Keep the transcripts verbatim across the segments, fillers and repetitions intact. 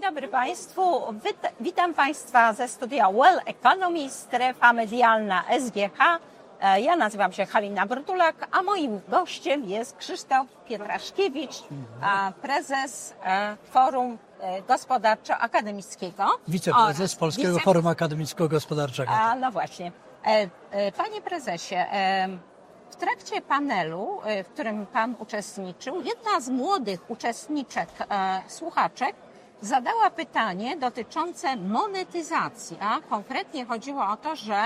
dobry Państwu. Wit- witam Państwa ze studia Well Economy, strefa medialna S G H. Ja nazywam się Halina Brytulak, a moim gościem jest Krzysztof Pietraszkiewicz, prezes Forum Gospodarczo-Akademickiego. Wiceprezes Polskiego wice... Forum Akademicko-Gospodarczego. A, no właśnie. Panie prezesie, w trakcie panelu, w którym Pan uczestniczył, jedna z młodych uczestniczek, słuchaczek, zadała pytanie dotyczące monetyzacji, a konkretnie chodziło o to, że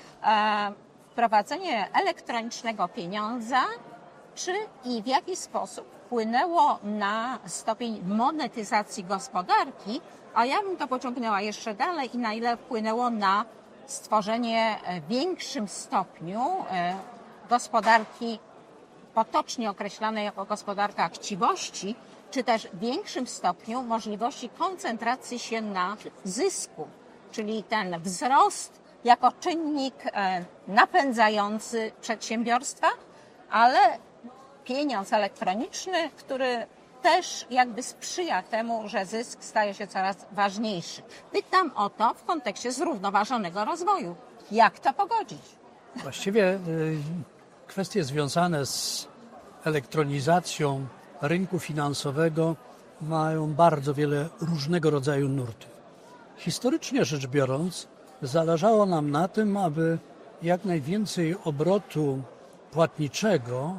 wprowadzenie elektronicznego pieniądza, czy i w jaki sposób wpłynęło na stopień monetyzacji gospodarki, a ja bym to pociągnęła jeszcze dalej i na ile wpłynęło na stworzenie w większym stopniu gospodarki potocznie określanej jako gospodarka chciwości, czy też w większym stopniu możliwości koncentracji się na zysku, czyli ten wzrost jako czynnik napędzający przedsiębiorstwa, ale pieniądz elektroniczny, który też jakby sprzyja temu, że zysk staje się coraz ważniejszy. Pytam o to w kontekście zrównoważonego rozwoju. Jak to pogodzić? Właściwie kwestie związane z elektronizacją rynku finansowego mają bardzo wiele różnego rodzaju nurtów. Historycznie rzecz biorąc, zależało nam na tym, aby jak najwięcej obrotu płatniczego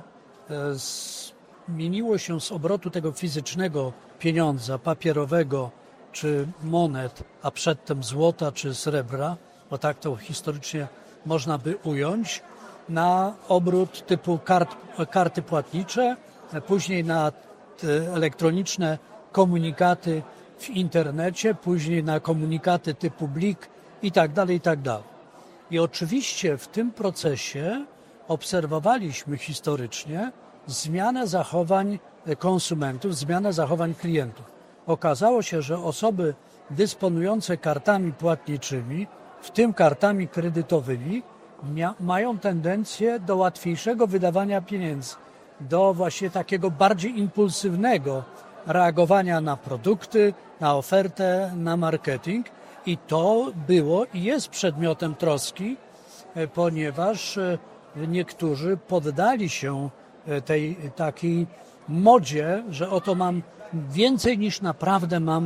zmieniło się z obrotu tego fizycznego pieniądza, papierowego czy monet, a przedtem złota czy srebra, bo tak to historycznie można by ująć, na obrót typu kart, karty płatnicze, później na elektroniczne komunikaty w internecie, później na komunikaty typu blik i tak dalej, i tak dalej. I oczywiście w tym procesie obserwowaliśmy historycznie zmianę zachowań konsumentów, zmianę zachowań klientów. Okazało się, że osoby dysponujące kartami płatniczymi, w tym kartami kredytowymi, mia- mają tendencję do łatwiejszego wydawania pieniędzy, do właśnie takiego bardziej impulsywnego reagowania na produkty, na ofertę, na marketing. I to było i jest przedmiotem troski, ponieważ niektórzy poddali się tej takiej modzie, że oto mam więcej niż naprawdę mam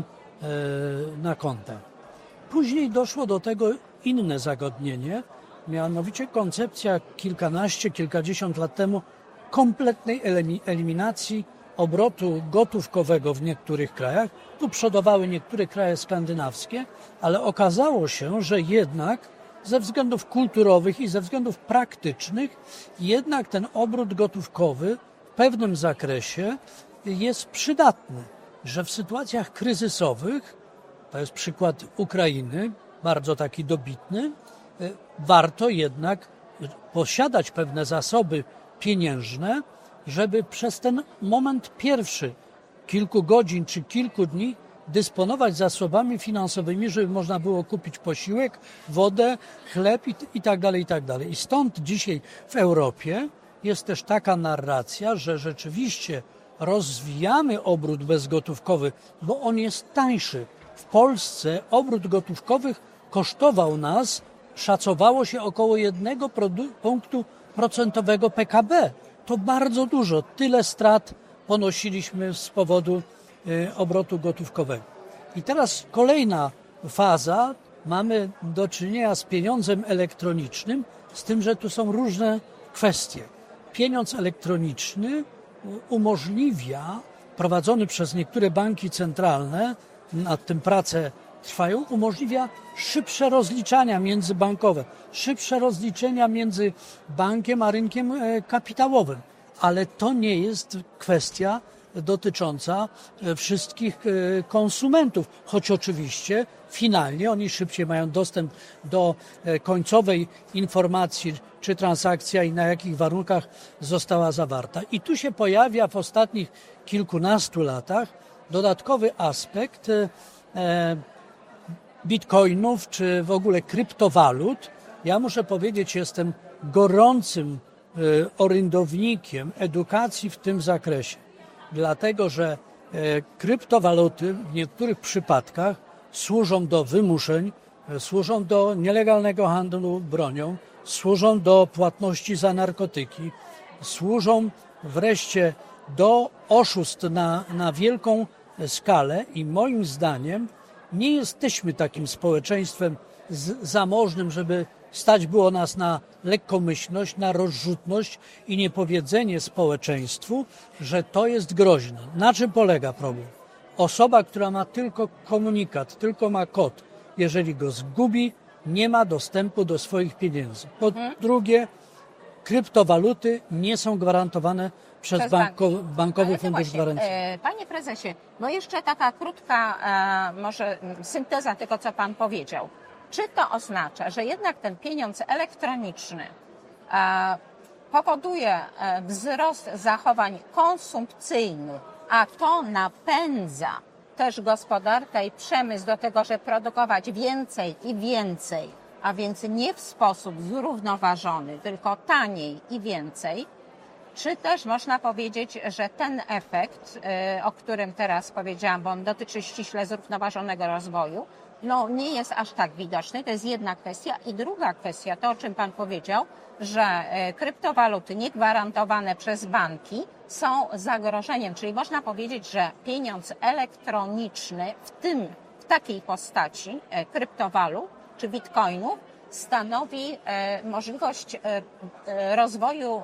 na kontach. Później doszło do tego inne zagadnienie, mianowicie koncepcja kilkanaście, kilkadziesiąt lat temu kompletnej eliminacji obrotu gotówkowego w niektórych krajach. Tu przodowały niektóre kraje skandynawskie, ale okazało się, że jednak ze względów kulturowych i ze względów praktycznych jednak ten obrót gotówkowy w pewnym zakresie jest przydatny, że w sytuacjach kryzysowych, to jest przykład Ukrainy, bardzo taki dobitny, warto jednak posiadać pewne zasoby pieniężne, żeby przez ten moment pierwszy, kilku godzin czy kilku dni dysponować zasobami finansowymi, żeby można było kupić posiłek, wodę, chleb i, i tak dalej, i tak dalej. I stąd dzisiaj w Europie jest też taka narracja, że rzeczywiście rozwijamy obrót bezgotówkowy, bo on jest tańszy. W Polsce obrót gotówkowy kosztował nas, szacowało się około jednego produ- punktu procentowego P K B. To bardzo dużo. Tyle strat ponosiliśmy z powodu y, obrotu gotówkowego. I teraz kolejna faza. Mamy do czynienia z pieniądzem elektronicznym, z tym, że tu są różne kwestie. Pieniądz elektroniczny umożliwia, prowadzony przez niektóre banki centralne, nad tym prace trwają, umożliwia szybsze rozliczania międzybankowe, szybsze rozliczenia między bankiem a rynkiem kapitałowym. Ale to nie jest kwestia dotycząca wszystkich konsumentów, choć oczywiście finalnie oni szybciej mają dostęp do końcowej informacji, czy transakcja i na jakich warunkach została zawarta. I tu się pojawia w ostatnich kilkunastu latach dodatkowy aspekt bitcoinów, czy w ogóle kryptowalut. Ja muszę powiedzieć, jestem gorącym orędownikiem edukacji w tym zakresie, dlatego że kryptowaluty w niektórych przypadkach służą do wymuszeń, służą do nielegalnego handlu bronią, służą do płatności za narkotyki, służą wreszcie do oszustw na, na wielką skalę i moim zdaniem nie jesteśmy takim społeczeństwem z, zamożnym, żeby stać było nas na lekkomyślność, na rozrzutność i niepowiedzenie społeczeństwu, że to jest groźne. Na czym polega problem? Osoba, która ma tylko komunikat, tylko ma kod, jeżeli go zgubi, nie ma dostępu do swoich pieniędzy. Po drugie, kryptowaluty nie są gwarantowane przez, przez banko, Bankowy Ale Fundusz właśnie, Gwarancji. E, panie prezesie, no jeszcze taka krótka e, może synteza tego, co pan powiedział. Czy to oznacza, że jednak ten pieniądz elektroniczny e, powoduje e, wzrost zachowań konsumpcyjnych, a to napędza też gospodarkę i przemysł do tego, żeby produkować więcej i więcej, a więc nie w sposób zrównoważony, tylko taniej i więcej? Czy też można powiedzieć, że ten efekt, o którym teraz powiedziałam, bo on dotyczy ściśle zrównoważonego rozwoju, no nie jest aż tak widoczny, to jest jedna kwestia. I druga kwestia, to o czym pan powiedział, że kryptowaluty niegwarantowane przez banki są zagrożeniem, czyli można powiedzieć, że pieniądz elektroniczny w tym, w takiej postaci kryptowalut czy bitcoinów stanowi możliwość rozwoju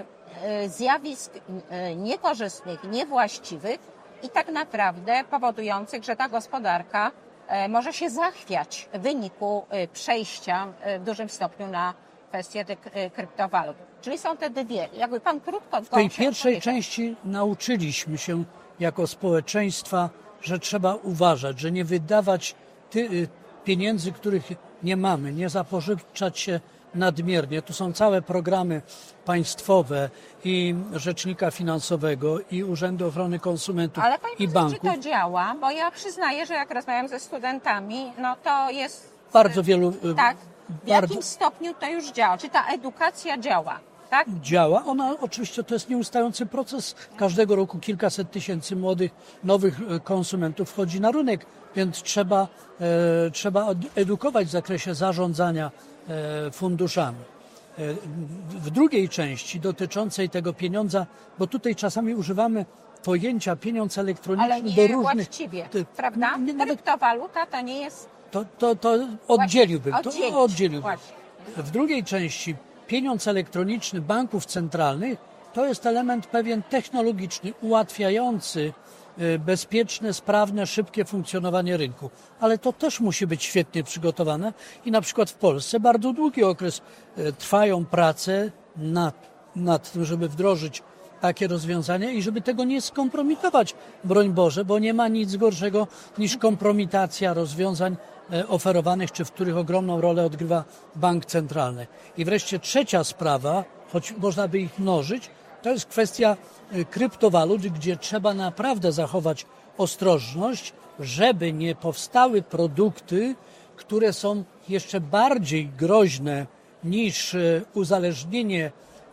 zjawisk niekorzystnych, niewłaściwych i tak naprawdę powodujących, że ta gospodarka może się zachwiać w wyniku przejścia w dużym stopniu na kwestię tych kryptowalut. Czyli są te dwie. Jakby pan krótko... W tej pierwszej części nauczyliśmy się jako społeczeństwa, że trzeba uważać, że nie wydawać ty, pieniędzy, których nie mamy, nie zapożyczać się nadmiernie. Tu są całe programy państwowe i Rzecznika Finansowego, i Urzędu Ochrony Konsumentów, Ale pani i banków. banków. Czy to działa? Bo ja przyznaję, że jak rozmawiam ze studentami, no to jest... Bardzo wielu... Tak. W bardzo... jakim stopniu to już działa? Czy ta edukacja działa? Tak? Działa. Ona oczywiście to jest nieustający proces. Każdego roku kilkaset tysięcy młodych, nowych konsumentów wchodzi na rynek, więc trzeba, e, trzeba edukować w zakresie zarządzania e, funduszami. E, w drugiej części dotyczącej tego pieniądza, bo tutaj czasami używamy pojęcia pieniądz elektroniczny Ale nie do różnych... właściwie, ty, prawda? nie, nawet, Kryptowaluta to nie jest... to, to, to oddzieliłbym. Oddzielić. To oddzieliłbym. Właśnie. W drugiej części pieniądz elektroniczny banków centralnych to jest element pewien technologiczny, ułatwiający bezpieczne, sprawne, szybkie funkcjonowanie rynku. Ale to też musi być świetnie przygotowane i na przykład w Polsce bardzo długi okres trwają prace nad, nad tym, żeby wdrożyć takie rozwiązania i żeby tego nie skompromitować, broń Boże, bo nie ma nic gorszego niż kompromitacja rozwiązań oferowanych, czy w których ogromną rolę odgrywa bank centralny. I wreszcie trzecia sprawa, choć można by ich mnożyć, to jest kwestia kryptowalut, gdzie trzeba naprawdę zachować ostrożność, żeby nie powstały produkty, które są jeszcze bardziej groźne niż uzależnienie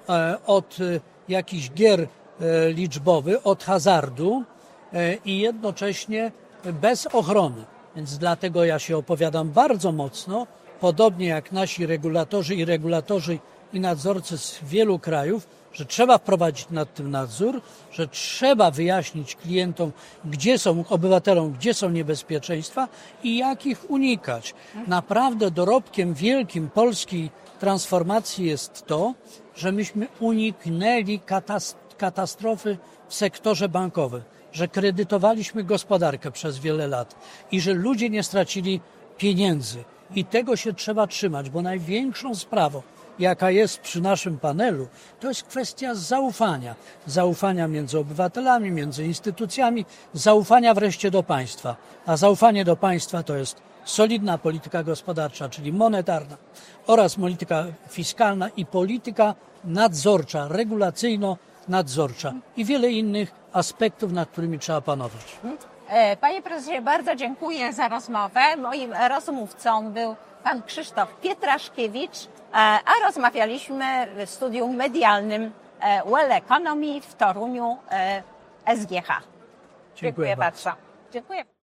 od jakichś gier liczbowych, od hazardu i jednocześnie bez ochrony. Więc dlatego ja się opowiadam bardzo mocno, podobnie jak nasi regulatorzy i regulatorzy i nadzorcy z wielu krajów, że trzeba wprowadzić nad tym nadzór, że trzeba wyjaśnić klientom, gdzie są, obywatelom, gdzie są niebezpieczeństwa i jak ich unikać. Naprawdę dorobkiem wielkim polskiej transformacji jest to, że myśmy uniknęli katastrofy w sektorze bankowym, że kredytowaliśmy gospodarkę przez wiele lat i że ludzie nie stracili pieniędzy. I tego się trzeba trzymać, bo największą sprawą, jaka jest przy naszym panelu, to jest kwestia zaufania. Zaufania między obywatelami, między instytucjami, zaufania wreszcie do państwa. A zaufanie do państwa to jest solidna polityka gospodarcza, czyli monetarna, oraz polityka fiskalna i polityka nadzorcza, regulacyjno-nadzorcza i wiele innych aspektów, nad którymi trzeba panować. Panie prezesie, bardzo dziękuję za rozmowę. Moim rozmówcą był pan Krzysztof Pietraszkiewicz, a rozmawialiśmy w studium medialnym Well Economy w Toruniu S G H. Dziękuję bardzo. Dziękuję.